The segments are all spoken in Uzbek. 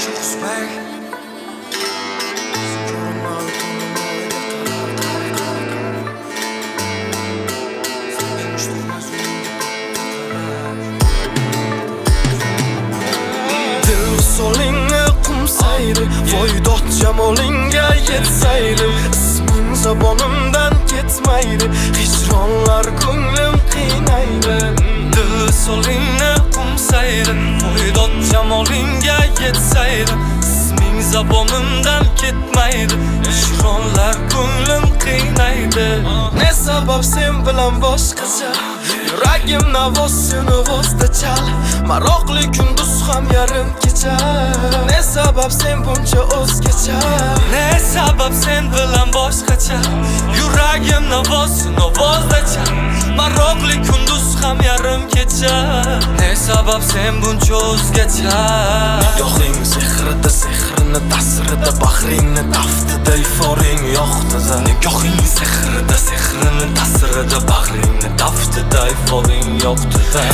Solingni qumsaydi, voydot jamolinga yetsaydi, isming zabonimdan ketmaydi, hijronlar ko'nglim qiynaydi. Dil solingni qumsaydi, voydot jamolinga yetsaydi, isming zabonimdan ketmaydi, hijronlar ko'nglim qiynaydi. Ne sabab sen bilan boshqacha, yuragim navoz seni vosda chal, maroqli kunduz ham yarim kecha. Ne sabab sen buncha o'zgacha, ne sabab sen bilan boshqacha, yuragim navoz seni vosda chal, maroqli kunduz ham yarim kecha. Ne sabab sen buncha o'zgacha. Yo'qing sehrida, sehrini ta'sirida, bahringni taftida, iforing yo'qtida. Nigohing sehrida, sehrini ta'sirida, bahringni taftida, iforing yo'qtida.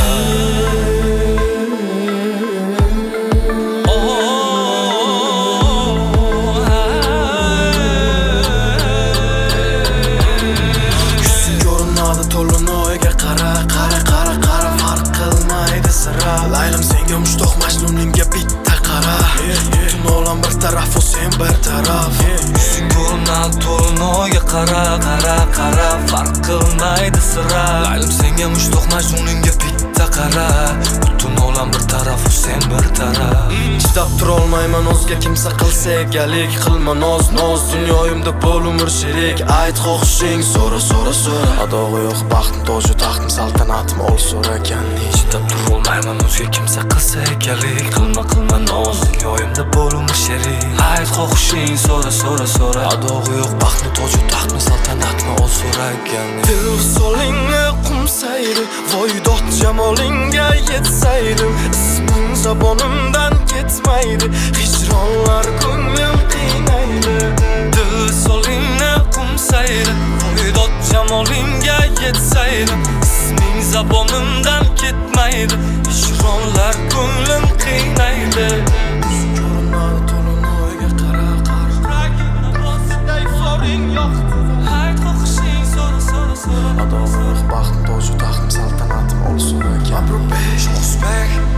Laylim senga mushtoq majnuningga bitta qara. Butun olam bir taraf, o sen bir taraf. Yuzing ko'rinadi to'linoyga qara, qara, qara, farq qilmaydi sira. Laylim senga mushtoq majnuningga bitta qara. Butun olam bir taraf, o sen bir taraf. Chidab turolmayman o'zga kimsa qilsa egalik, qilma noz, noz, dunyoyimda bo'l umr sherik. Ayt xohishing, so'ra, so'ra, so'ra. Adog'i yo'q baxtim, to'ji taxtim, saltanatim ol so'ragan. Chidab turolmayman o'zga kimsa qilsa egalik, qilma, qilma noz, dunyoyimda bo'l umr sherik. Ayt xohishing, so'ra, so'ra, so'ra. Adog'i yo'q baxtim, to'ji taxtim, saltanatni ol so'ragan. Dil solingni qumsaydi, voydot jamolinga yetsaydim, isming zabonimdan ketmaydi, hijronlar ko'nglim qiynaydi. Dil solingni qumsaydi, voydot jamolinga yetsaydi, isming zabonimdan ketmaydi, hijronlar ko'nglim qiynaydi. Ko'rinadi to'linoyga qara, qara, yuragimni bosida, iforing yo'qtida. Ayt xohishing, so'ra, so'ra, so'ra. Adog'i yo'q baxtim, to'ji taxtim, saltanatim ol so'ragan. Abrubesh, O'zbek